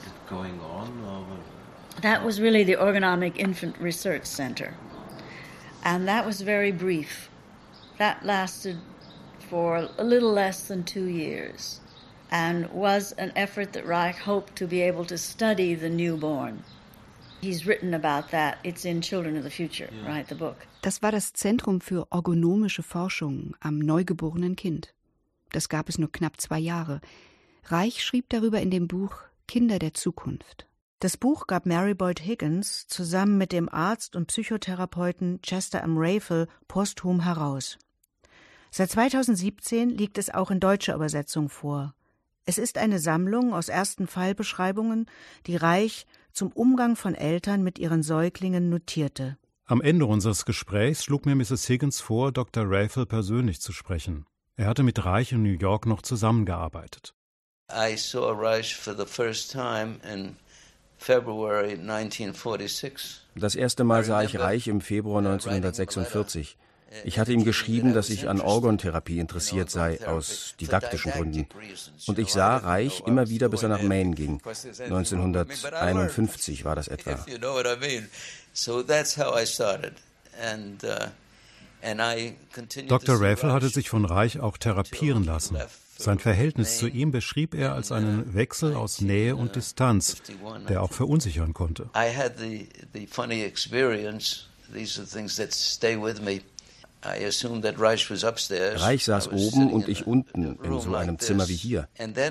That was really the Orgonomic Infant Research Center. And that was very brief. That lasted for a little less than 2 years and was an effort that Reich hoped to be able to study the newborn. He's written about that. It's in Children of the Future, right, the book. Das war das Zentrum für orgonomische Forschung am neugeborenen Kind. Das gab es nur knapp 2 Jahre. Reich schrieb darüber in dem Buch Kinder der Zukunft. Das Buch gab Mary Boyd Higgins zusammen mit dem Arzt und Psychotherapeuten Chester M. Rafel posthum heraus. Seit 2017 liegt es auch in deutscher Übersetzung vor. Es ist eine Sammlung aus ersten Fallbeschreibungen, die Reich zum Umgang von Eltern mit ihren Säuglingen notierte. Am Ende unseres Gesprächs schlug mir Mrs. Higgins vor, Dr. Rafel persönlich zu sprechen. Er hatte mit Reich in New York noch zusammengearbeitet. I saw Reich for the first time in February 1946. Das erste Mal sah ich Reich im Februar 1946. Ich hatte ihm geschrieben, dass ich an Orgontherapie interessiert sei, aus didaktischen Gründen. Und ich sah Reich immer wieder, bis er nach Maine ging. 1951 war das etwa. Dr. Rafel hatte sich von Reich auch therapieren lassen. Sein Verhältnis zu ihm beschrieb er als einen Wechsel aus Nähe und Distanz, der auch verunsichern konnte. Reich saß oben und ich unten in so einem Zimmer wie hier.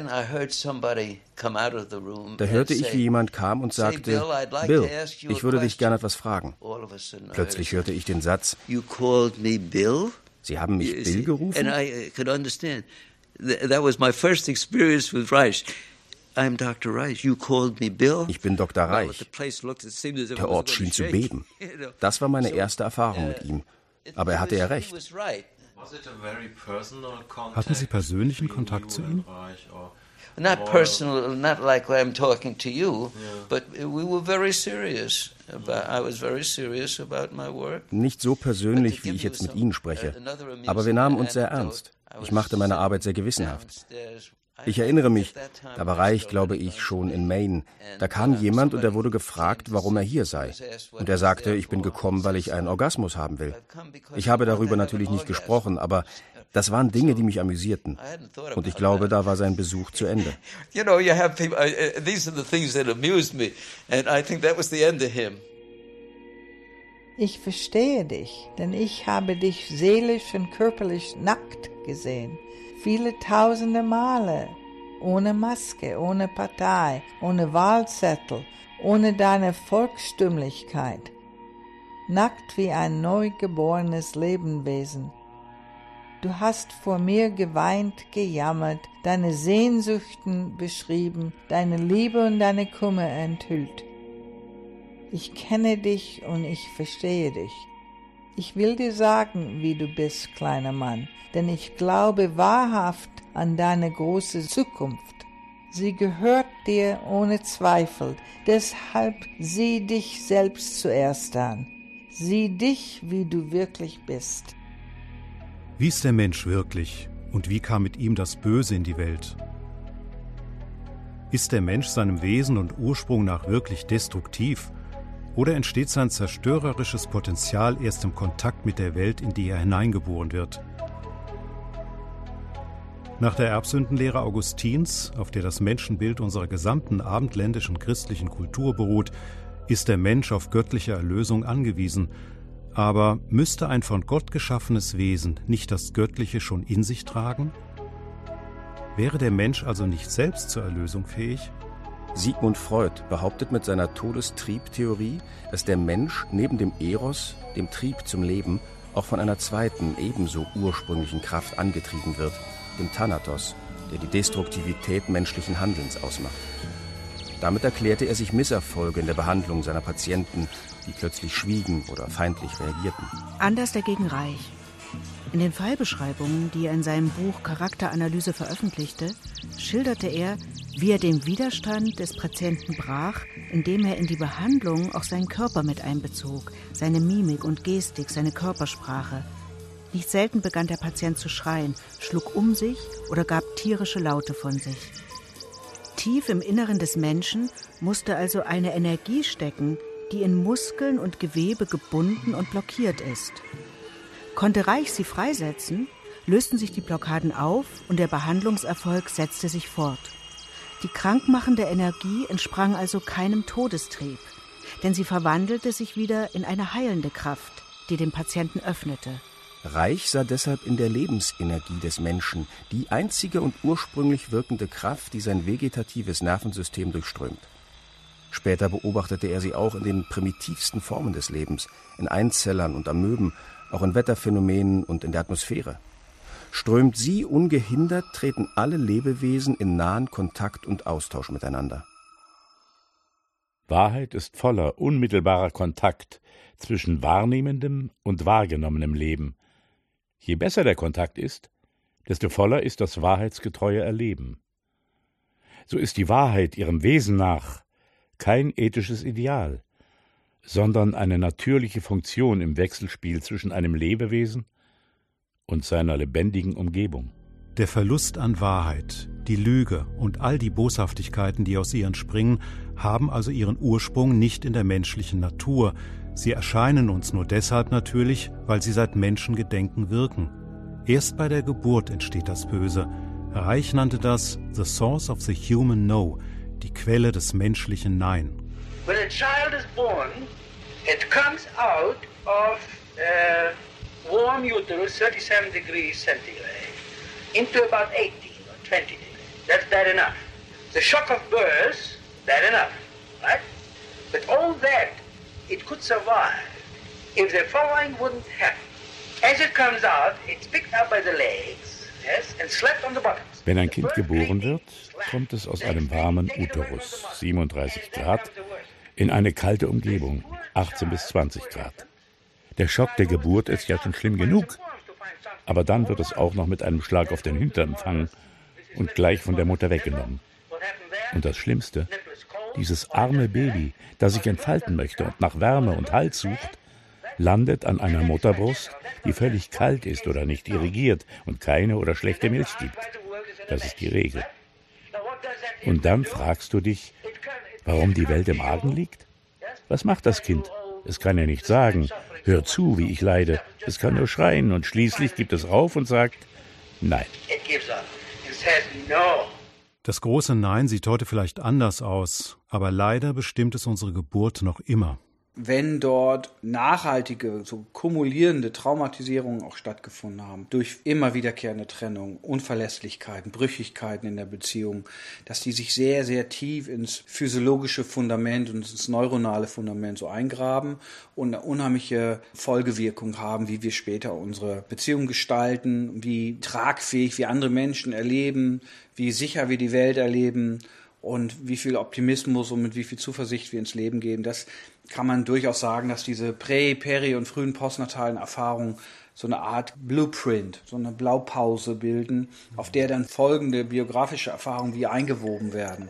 Da hörte ich, wie jemand kam und sagte, Bill, ich würde dich gerne etwas fragen. Plötzlich hörte ich den Satz, Sie haben mich Bill gerufen? That was my first experience with Reich. I'm Dr. Reich. You called me Bill. Ich bin Dr. Reich. Der Ort schien zu beben. Das war meine erste Erfahrung mit ihm. Aber er hatte ja recht. Hatten Sie persönlichen Kontakt zu ihm? Not personal, not like I'm talking to you, but we were very serious. I was very serious about my work. Nicht so persönlich, wie ich jetzt mit Ihnen spreche. Aber wir nahmen uns sehr ernst. Ich machte meine Arbeit sehr gewissenhaft. Ich erinnere mich, da war Reich, glaube ich, schon in Maine. Da kam jemand und er wurde gefragt, warum er hier sei. Und er sagte, ich bin gekommen, weil ich einen Orgasmus haben will. Ich habe darüber natürlich nicht gesprochen, aber das waren Dinge, die mich amüsierten. Und ich glaube, da war sein Besuch zu Ende. You know, you have people, these are the things that amused me, and I think that was the end of him. Ich verstehe dich, denn ich habe dich seelisch und körperlich nackt gesehen. Viele tausende Male. Ohne Maske, ohne Partei, ohne Wahlzettel, ohne deine Volksstümlichkeit. Nackt wie ein neugeborenes Lebewesen. Du hast vor mir geweint, gejammert, deine Sehnsüchten beschrieben, deine Liebe und deine Kummer enthüllt. Ich kenne dich und ich verstehe dich. Ich will dir sagen, wie du bist, kleiner Mann, denn ich glaube wahrhaft an deine große Zukunft. Sie gehört dir ohne Zweifel, deshalb sieh dich selbst zuerst an. Sieh dich, wie du wirklich bist. Wie ist der Mensch wirklich und wie kam mit ihm das Böse in die Welt? Ist der Mensch seinem Wesen und Ursprung nach wirklich destruktiv? Oder entsteht sein zerstörerisches Potenzial erst im Kontakt mit der Welt, in die er hineingeboren wird? Nach der Erbsündenlehre Augustins, auf der das Menschenbild unserer gesamten abendländischen christlichen Kultur beruht, ist der Mensch auf göttliche Erlösung angewiesen. Aber müsste ein von Gott geschaffenes Wesen nicht das Göttliche schon in sich tragen? Wäre der Mensch also nicht selbst zur Erlösung fähig? Sigmund Freud behauptet mit seiner Todestriebtheorie, dass der Mensch neben dem Eros, dem Trieb zum Leben, auch von einer zweiten, ebenso ursprünglichen Kraft angetrieben wird, dem Thanatos, der die Destruktivität menschlichen Handelns ausmacht. Damit erklärte er sich Misserfolge in der Behandlung seiner Patienten, die plötzlich schwiegen oder feindlich reagierten. Anders dagegen Reich. In den Fallbeschreibungen, die er in seinem Buch Charakteranalyse veröffentlichte, schilderte er, wie er den Widerstand des Patienten brach, indem er in die Behandlung auch seinen Körper mit einbezog, seine Mimik und Gestik, seine Körpersprache. Nicht selten begann der Patient zu schreien, schlug um sich oder gab tierische Laute von sich. Tief im Inneren des Menschen musste also eine Energie stecken, die in Muskeln und Gewebe gebunden und blockiert ist. Konnte Reich sie freisetzen, lösten sich die Blockaden auf und der Behandlungserfolg setzte sich fort. Die krankmachende Energie entsprang also keinem Todestrieb, denn sie verwandelte sich wieder in eine heilende Kraft, die den Patienten öffnete. Reich sah deshalb in der Lebensenergie des Menschen die einzige und ursprünglich wirkende Kraft, die sein vegetatives Nervensystem durchströmt. Später beobachtete er sie auch in den primitivsten Formen des Lebens, in Einzellern und Amöben, auch in Wetterphänomenen und in der Atmosphäre. Strömt sie ungehindert, treten alle Lebewesen in nahen Kontakt und Austausch miteinander. Wahrheit ist voller unmittelbarer Kontakt zwischen wahrnehmendem und wahrgenommenem Leben. Je besser der Kontakt ist, desto voller ist das wahrheitsgetreue Erleben. So ist die Wahrheit ihrem Wesen nach kein ethisches Ideal, sondern eine natürliche Funktion im Wechselspiel zwischen einem Lebewesen und seiner lebendigen Umgebung. Der Verlust an Wahrheit, die Lüge und all die Boshaftigkeiten, die aus ihr entspringen, haben also ihren Ursprung nicht in der menschlichen Natur. Sie erscheinen uns nur deshalb natürlich, weil sie seit Menschengedenken wirken. Erst bei der Geburt entsteht das Böse. Reich nannte das The Source of the Human No, die Quelle des menschlichen Nein. When a child is born, it comes out of a warm uterus, 37 degrees centigrade, into about 18 or 20 degrees. That's bad enough. The shock of birth, bad enough, right? But all that, it could survive if the following wouldn't happen. As it comes out, it's picked up by the legs, yes, and slept on the bottom. Wenn ein Kind geboren wird, kommt es aus einem warmen Uterus, 37 Grad, in eine kalte Umgebung, 18 bis 20 Grad. Der Schock der Geburt ist ja schon schlimm genug, aber dann wird es auch noch mit einem Schlag auf den Hintern empfangen und gleich von der Mutter weggenommen. Und das Schlimmste, dieses arme Baby, das sich entfalten möchte und nach Wärme und Halt sucht, landet an einer Mutterbrust, die völlig kalt ist oder nicht irrigiert und keine oder schlechte Milch gibt. Das ist die Regel. Und dann fragst du dich, warum die Welt im Argen liegt? Was macht das Kind? Es kann ja nicht sagen, hör zu, wie ich leide. Es kann nur schreien und schließlich gibt es auf und sagt, nein. Das große Nein sieht heute vielleicht anders aus, aber leider bestimmt es unsere Geburt noch immer. Wenn dort nachhaltige, so kumulierende Traumatisierungen auch stattgefunden haben, durch immer wiederkehrende Trennung, Unverlässlichkeiten, Brüchigkeiten in der Beziehung, dass die sich sehr, sehr tief ins physiologische Fundament und ins neuronale Fundament so eingraben und eine unheimliche Folgewirkung haben, wie wir später unsere Beziehung gestalten, wie tragfähig wir andere Menschen erleben, wie sicher wir die Welt erleben und wie viel Optimismus und mit wie viel Zuversicht wir ins Leben gehen. Das kann man durchaus sagen, dass diese prä-, peri- und frühen postnatalen Erfahrungen so eine Art Blueprint, so eine Blaupause bilden, auf der dann folgende biografische Erfahrungen wie eingewoben werden.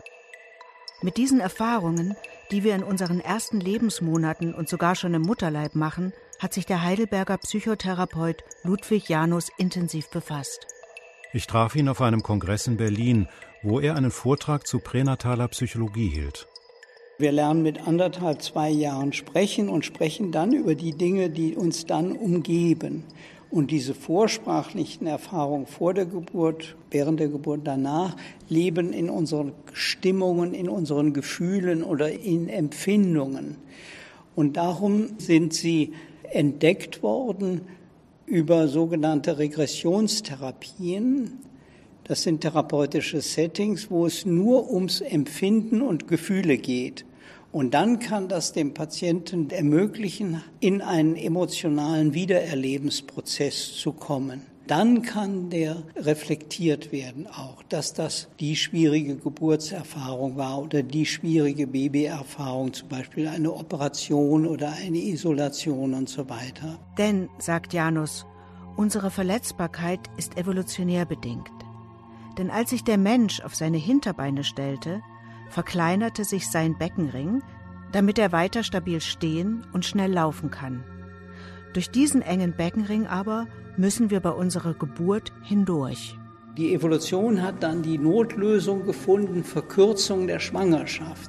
Mit diesen Erfahrungen, die wir in unseren ersten Lebensmonaten und sogar schon im Mutterleib machen, hat sich der Heidelberger Psychotherapeut Ludwig Janus intensiv befasst. Ich traf ihn auf einem Kongress in Berlin, wo er einen Vortrag zu pränataler Psychologie hielt. Wir lernen mit 1,5, 2 Jahren sprechen und sprechen dann über die Dinge, die uns dann umgeben. Und diese vorsprachlichen Erfahrungen vor der Geburt, während der Geburt, danach, leben in unseren Stimmungen, in unseren Gefühlen oder in Empfindungen. Und darum sind sie entdeckt worden über sogenannte Regressionstherapien. Das sind therapeutische Settings, wo es nur ums Empfinden und Gefühle geht. Und dann kann das dem Patienten ermöglichen, in einen emotionalen Wiedererlebensprozess zu kommen. Dann kann der reflektiert werden auch, dass das die schwierige Geburtserfahrung war oder die schwierige Babyerfahrung, zum Beispiel eine Operation oder eine Isolation und so weiter. Denn, sagt Janus, unsere Verletzbarkeit ist evolutionär bedingt. Denn als sich der Mensch auf seine Hinterbeine stellte, verkleinerte sich sein Beckenring, damit er weiter stabil stehen und schnell laufen kann. Durch diesen engen Beckenring aber müssen wir bei unserer Geburt hindurch. Die Evolution hat dann die Notlösung gefunden, Verkürzung der Schwangerschaft.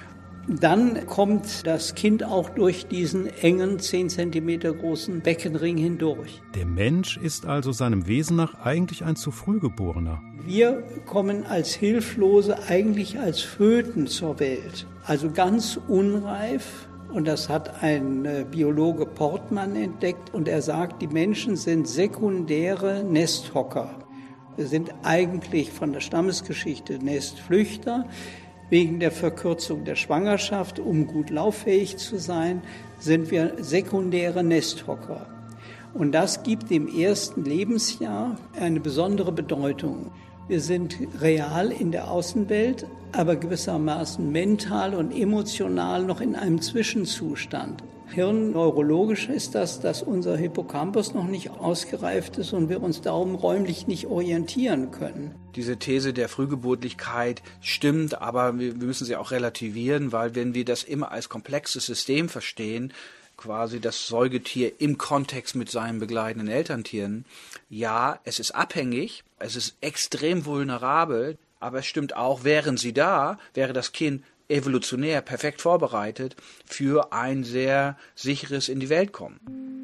Dann kommt das Kind auch durch diesen engen, 10 Zentimeter großen Beckenring hindurch. Der Mensch ist also seinem Wesen nach eigentlich ein zu früh Geborener. Wir kommen als Hilflose, eigentlich als Föten zur Welt. Also ganz unreif. Und das hat ein Biologe Portmann entdeckt. Und er sagt, die Menschen sind sekundäre Nesthocker. Wir sind eigentlich von der Stammesgeschichte Nestflüchter. Wegen der Verkürzung der Schwangerschaft, um gut lauffähig zu sein, sind wir sekundäre Nesthocker. Und das gibt dem ersten Lebensjahr eine besondere Bedeutung. Wir sind real in der Außenwelt, aber gewissermaßen mental und emotional noch in einem Zwischenzustand. Hirnneurologisch ist das, dass unser Hippocampus noch nicht ausgereift ist und wir uns darum räumlich nicht orientieren können. Diese These der Frühgeburtlichkeit stimmt, aber wir müssen sie auch relativieren, weil wenn wir das immer als komplexes System verstehen, quasi das Säugetier im Kontext mit seinen begleitenden Elterntieren, ja, es ist abhängig, es ist extrem vulnerabel, aber es stimmt auch, wären sie da, wäre das Kind evolutionär perfekt vorbereitet für ein sehr sicheres in die Welt kommen.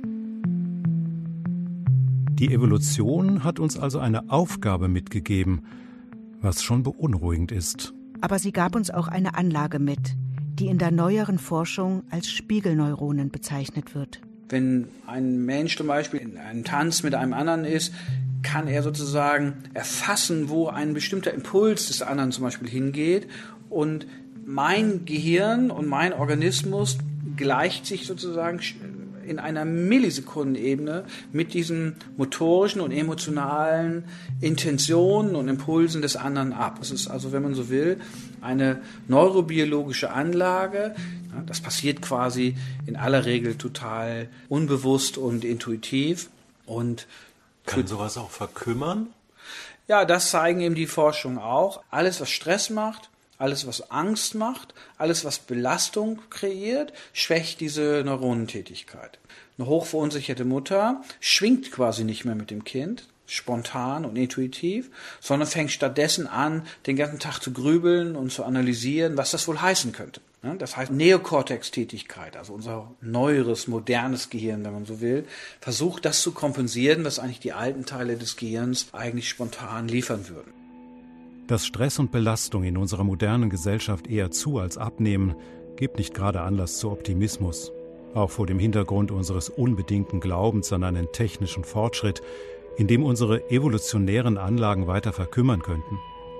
Die Evolution hat uns also eine Aufgabe mitgegeben, was schon beunruhigend ist. Aber sie gab uns auch eine Anlage mit, die in der neueren Forschung als Spiegelneuronen bezeichnet wird. Wenn ein Mensch zum Beispiel in einem Tanz mit einem anderen ist, kann er sozusagen erfassen, wo ein bestimmter Impuls des anderen zum Beispiel hingeht, und mein Gehirn und mein Organismus gleicht sich sozusagen in einer Millisekundenebene mit diesen motorischen und emotionalen Intentionen und Impulsen des anderen ab. Es ist also, wenn man so will, eine neurobiologische Anlage. Ja, das passiert quasi in aller Regel total unbewusst und intuitiv. Und kann sowas auch verkümmern? Ja, das zeigen eben die Forschung auch. Alles, was Stress macht, alles, was Angst macht, alles, was Belastung kreiert, schwächt diese Neuronentätigkeit. Eine hochverunsicherte Mutter schwingt quasi nicht mehr mit dem Kind, spontan und intuitiv, sondern fängt stattdessen an, den ganzen Tag zu grübeln und zu analysieren, was das wohl heißen könnte. Das heißt, Neokortex-Tätigkeit, also unser neueres, modernes Gehirn, wenn man so will, versucht das zu kompensieren, was eigentlich die alten Teile des Gehirns eigentlich spontan liefern würden. Dass Stress und Belastung in unserer modernen Gesellschaft eher zu als abnehmen, gibt nicht gerade Anlass zu Optimismus. Auch vor dem Hintergrund unseres unbedingten Glaubens an einen technischen Fortschritt, in dem unsere evolutionären Anlagen weiter verkümmern könnten.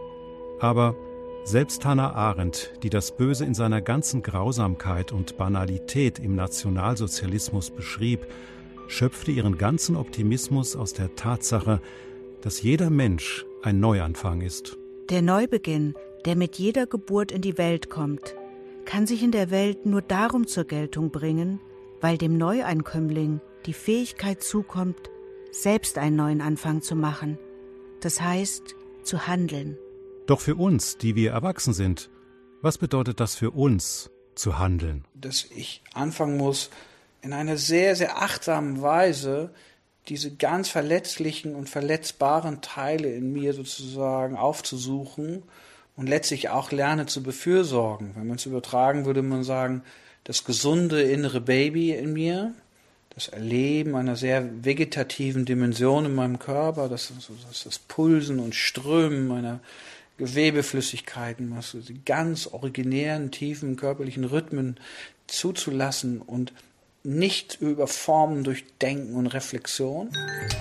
Aber selbst Hannah Arendt, die das Böse in seiner ganzen Grausamkeit und Banalität im Nationalsozialismus beschrieb, schöpfte ihren ganzen Optimismus aus der Tatsache, dass jeder Mensch ein Neuanfang ist. Der Neubeginn, der mit jeder Geburt in die Welt kommt, kann sich in der Welt nur darum zur Geltung bringen, weil dem Neueinkömmling die Fähigkeit zukommt, selbst einen neuen Anfang zu machen. Das heißt, zu handeln. Doch für uns, die wir erwachsen sind, was bedeutet das für uns, zu handeln? Dass ich anfangen muss, in einer sehr, sehr achtsamen Weise diese ganz verletzlichen und verletzbaren Teile in mir sozusagen aufzusuchen und letztlich auch lerne zu befürsorgen. Wenn man es übertragen, würde man sagen, das gesunde innere Baby in mir, das Erleben einer sehr vegetativen Dimension in meinem Körper, das Pulsen und Strömen meiner Gewebeflüssigkeiten, die ganz originären, tiefen körperlichen Rhythmen zuzulassen und nicht überformen durch Denken und Reflexion.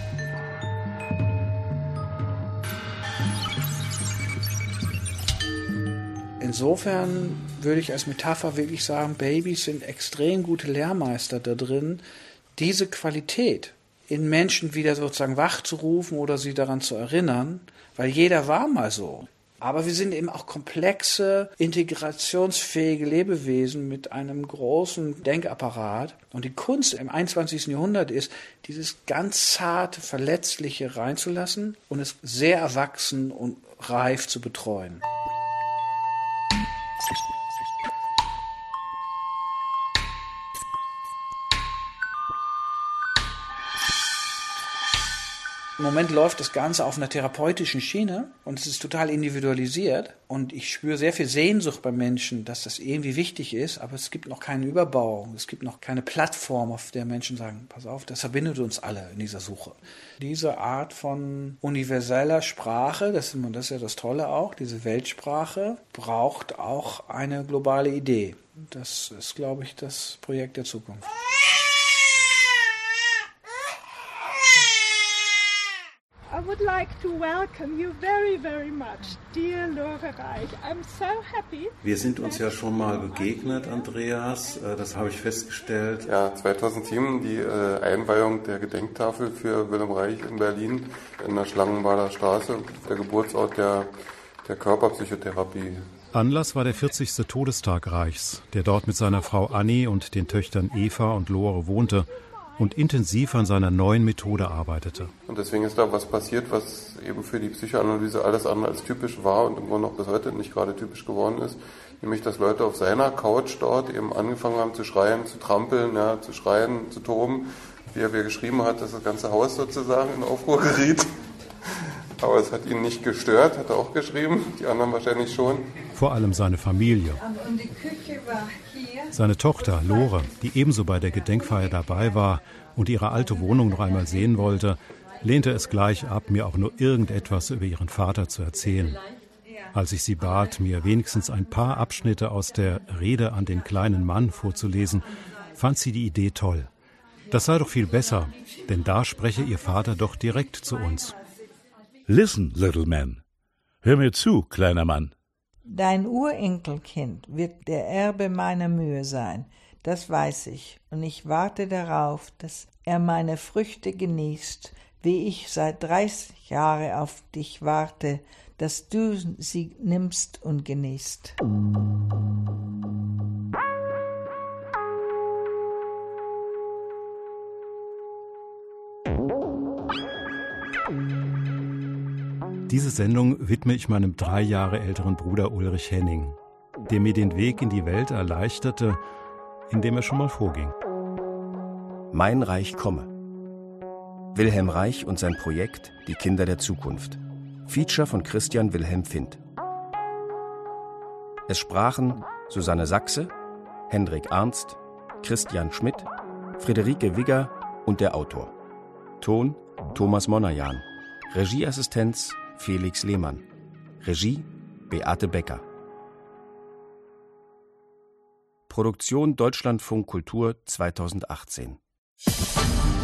Insofern würde ich als Metapher wirklich sagen, Babys sind extrem gute Lehrmeister da drin, diese Qualität in Menschen wieder sozusagen wachzurufen oder sie daran zu erinnern, weil jeder war mal so. Aber wir sind eben auch komplexe, integrationsfähige Lebewesen mit einem großen Denkapparat. Und die Kunst im 21. Jahrhundert ist, dieses ganz zarte, verletzliche reinzulassen und es sehr erwachsen und reif zu betreuen. Im Moment läuft das Ganze auf einer therapeutischen Schiene und es ist total individualisiert und ich spüre sehr viel Sehnsucht bei Menschen, dass das irgendwie wichtig ist, aber es gibt noch keinen Überbau, es gibt noch keine Plattform, auf der Menschen sagen, pass auf, das verbindet uns alle in dieser Suche. Diese Art von universeller Sprache, das ist ja das Tolle auch, diese Weltsprache, braucht auch eine globale Idee. Das ist, glaube ich, das Projekt der Zukunft. I would like to welcome you very, very much, dear Lore Reich. I'm so happy. Wir sind uns ja schon mal begegnet, Andreas, das habe ich festgestellt. Ja, 2007 die Einweihung der Gedenktafel für Wilhelm Reich in Berlin in der Schlangenbader Straße, der Geburtsort der Körperpsychotherapie. Anlass war der 40. Todestag Reichs, der dort mit seiner Frau Annie und den Töchtern Eva und Lore wohnte und intensiv an seiner neuen Methode arbeitete. Und deswegen ist da was passiert, was eben für die Psychoanalyse alles andere als typisch war und im Grunde auch bis heute nicht gerade typisch geworden ist. Nämlich, dass Leute auf seiner Couch dort eben angefangen haben zu schreien, zu trampeln, ja, zu schreien, zu toben. Wie er geschrieben hat, dass das ganze Haus sozusagen in Aufruhr geriet. Aber es hat ihn nicht gestört, hat er auch geschrieben, die anderen wahrscheinlich schon. Vor allem seine Familie. Und die Küche war hier. Seine Tochter Lore, die ebenso bei der Gedenkfeier dabei war und ihre alte Wohnung noch einmal sehen wollte, lehnte es gleich ab, mir auch nur irgendetwas über ihren Vater zu erzählen. Als ich sie bat, mir wenigstens ein paar Abschnitte aus der Rede an den kleinen Mann vorzulesen, fand sie die Idee toll. Das sei doch viel besser, denn da spreche ihr Vater doch direkt zu uns. Listen, little man. Hör mir zu, kleiner Mann. Dein Urenkelkind wird der Erbe meiner Mühe sein, das weiß ich, und ich warte darauf, dass er meine Früchte genießt, wie ich seit 30 Jahren auf dich warte, dass du sie nimmst und genießt. Diese Sendung widme ich meinem 3 Jahre älteren Bruder Ulrich Henning, der mir den Weg in die Welt erleichterte, indem er schon mal vorging. Mein Reich komme. Wilhelm Reich und sein Projekt Die Kinder der Zukunft. Feature von Christian Wilhelm Findt. Es sprachen Susanne Sachse, Hendrik Arnst, Christian Schmidt, Friederike Wigger und der Autor. Ton Thomas Monajan. Regieassistenz Felix Lehmann. Regie Beate Becker. Produktion Deutschlandfunk Kultur 2018.